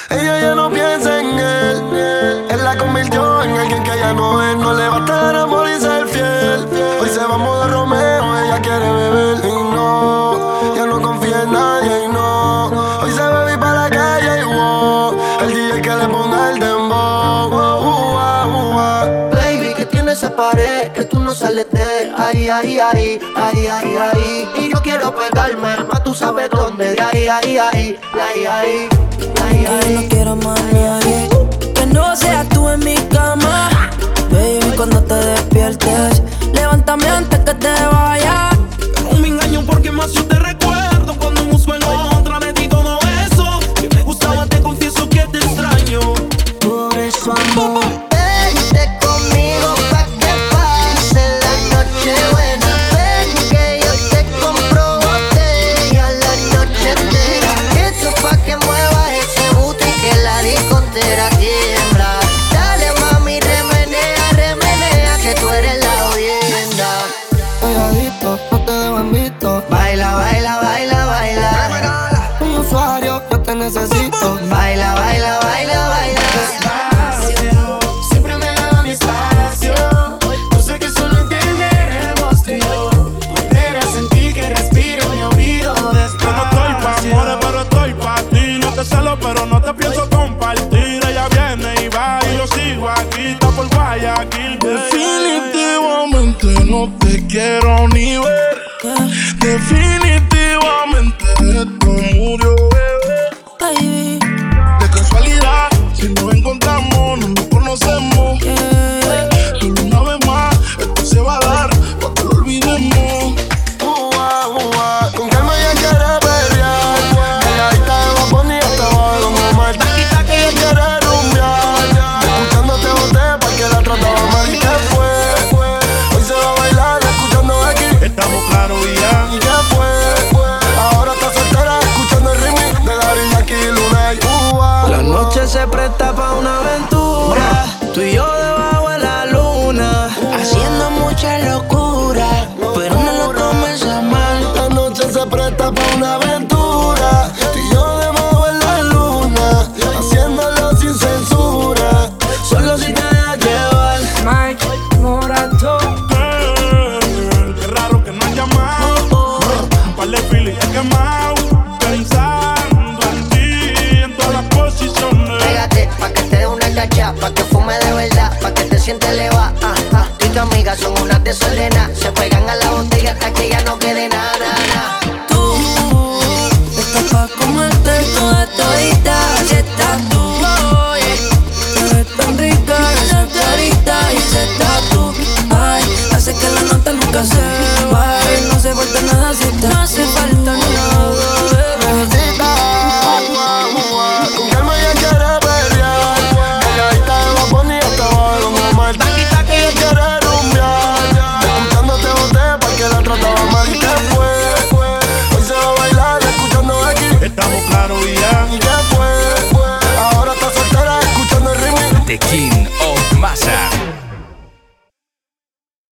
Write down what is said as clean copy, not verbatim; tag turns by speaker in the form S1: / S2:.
S1: Ella ya no piensa en él. Él la convirtió en alguien que ya no es. No le va a estar amor y ser fiel. Hoy se va a modo Romeo, ella quiere beber. Y no, ya no confía en nadie. Y no, hoy se bebe para la calle. Y wow, el DJ que le ponga el dembow.
S2: Baby, que tiene esa pared que tú no sales de ahí, ahí, ahí, ahí, ahí, ahí. Y yo quiero pegarme, más tú sabes dónde. De ahí, ahí, ahí, ahí, ahí, ahí, ahí.
S3: Yo no quiero más nadie que no seas tú en mi cama. Baby, cuando te despiertes, levántame antes que te vayas.
S4: No me engaño porque más yo te recuerdo cuando busco en otra de ti todo eso que me gustaba, te confieso que te extraño.
S3: Por eso, amor,
S2: Vente conmigo pa' que pase la noche buena. Ven que yo te compro botella la noche entera. Esto pa' que muevas ese booty que la discontera tiembla. Dale mami, remenea, remenea, que tú eres la audiencia.
S1: Pegadito, no te dejo en visto.
S2: Baila, baila, baila, baila.
S1: Un usuario, yo te necesito.
S2: Baila, baila, baila, baila.
S4: Siempre me daba mi espacio. Yo sé que solo entenderemos tú y yo. Volver a sentir que respiro mi oído despacio. Yo no estoy pa' amores, pero estoy pa' ti. No te celo, pero no te pienso compartir. Ella viene y va y yo sigo aquí. Está por Guayaquil. Definitivamente no te quiero ni ver. Definitivamente esto murió, bebé.
S3: baby,
S4: De casualidad, si nos encontramos, no nos conocemos.
S3: yeah.
S4: Solo una vez más, esto se va a dar pa' que lo olvidemos.
S1: Con calma ella quiere pelear. Ella está de Baboni hasta abajo como mal. Ella quiere rumbear. Escuchándote boté pa' que la trataba mal. ¿Y qué fue? Hoy se va a bailar escuchando aquí.
S4: Estamos claros y ya.
S1: ¿Y qué fue? Ahora está soltera escuchando el remix de Daddy Yankee y Lunay.
S3: La noche se presta pa' una aventura. Tú y yo debajo de la luna, haciendo mucha locura, pero no lo tomes a mal.
S1: La noche se presta pa' una aventura. Tú y yo debajo en la luna, haciéndolo sin censura.
S3: Solo si te dejas llevar. Mike Morato.
S4: Qué raro que no has llamado. Un par de filis he quemado. Pensando en ti, en todas las posiciones.
S2: Pégate pa' que te dé una cacha, pa' que fume de verdad, pa' que te sientes elevada. Tú y tu amiga son unas desordenadas. Se pegan a la botella hasta que ya no quede nada, nada.
S3: Tú estás pa' comerte toda todita. Así estás tú, oye. Te ves tan rica esa carita y ese tatu. Ay, hace que la nota nunca se vaya. No hace falta nada si no hace falta nada.